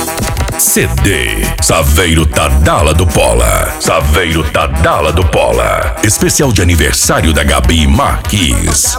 CD Saveiro Tadala do Pola. Saveiro Tadala do Pola. Especial de aniversário da Gabi Marques.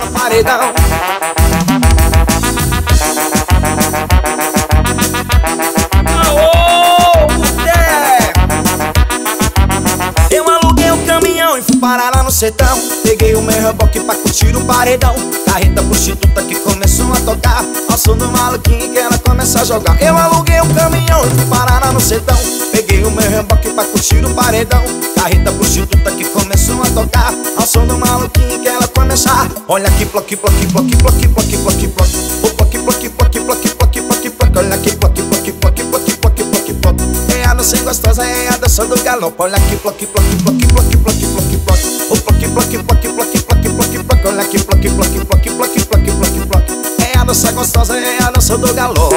Eu aluguei um caminhão e fui parar lá no sertão. Peguei o meu reboque pra curtir o paredão. Carreta prostituta que começou a tocar ao som do maluquinho que ela começa a jogar. Eu aluguei um caminhão e fui parar lá no sertão. Peguei o meu reboque pra curtir o paredão. Carreta prostituta que começou a tocar ao som do maluquinho que ela começa a... Olha aqui, ploque, ploque, ploque, ploque, ploque, ploque, ploque. O ploque, ploque, ploque, ploque, ploque, ploque, ploque. Olha aqui, ploque, ploque, ploque, ploque, ploque, ploque, ploque. É a dança gostosa, é a dança do galope. Olha aqui, ploque, ploque, ploque, ploque, ploque, ploque, ploque. O ploque, ploque, ploque, ploque, ploque, ploque, ploque. Olha aqui, ploque, ploque, ploque, ploque, ploque, ploque, ploque. É a dança gostosa, é a dança do galope.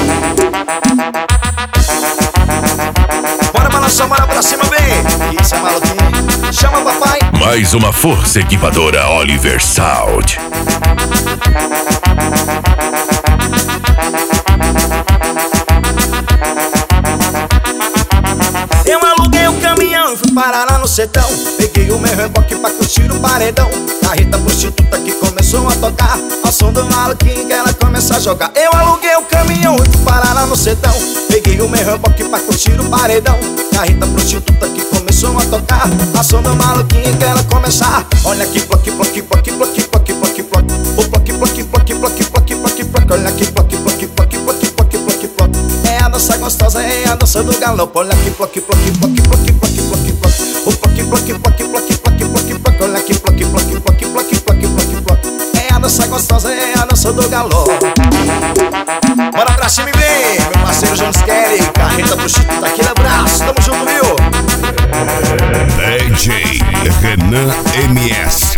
Bora balançar, bora pra cima, bem. Isso é maluquinho, chama papai. Mais uma força equipadora Oliver Sound. Eu aluguei um caminhão e fui parar lá no sertão. Peguei o meu reboque pra curtir o paredão. Carreta prostituta que começou a tocar ao som do maluquinho que ela começa a jogar. Eu aluguei um caminhão e fui parar lá no sertão. Peguei o meu reboque pra curtir o paredão. Carreta prostituta que começou a tocar ao som do maluquinho que ela começa a... Olha aqui, ploque, ploque, ploque, ploque, ploque, ploque, ploque. O ploque, ploque, ploque, ploque, ploque, ploque, ploque. Olha aqui, ploque, ploque, ploque, ploque, ploque, ploque, ploque. É a dança gostosa, é a dança do galope. Olha aqui, ploque, ploque, ploque, ploque, ploque, ploque, ploque. O ploque, ploque, ploque, ploque, ploque, ploque, ploque. Olha aqui, ploque, ploque, ploque, ploque, ploque, ploque, ploque. É a dança gostosa, é a dança do galope. Bora pra cima e vem, meu parceiro Jones Kelly. Carreta prostituta, aquele abraço, tamo junto, viu? DJ Renan MS.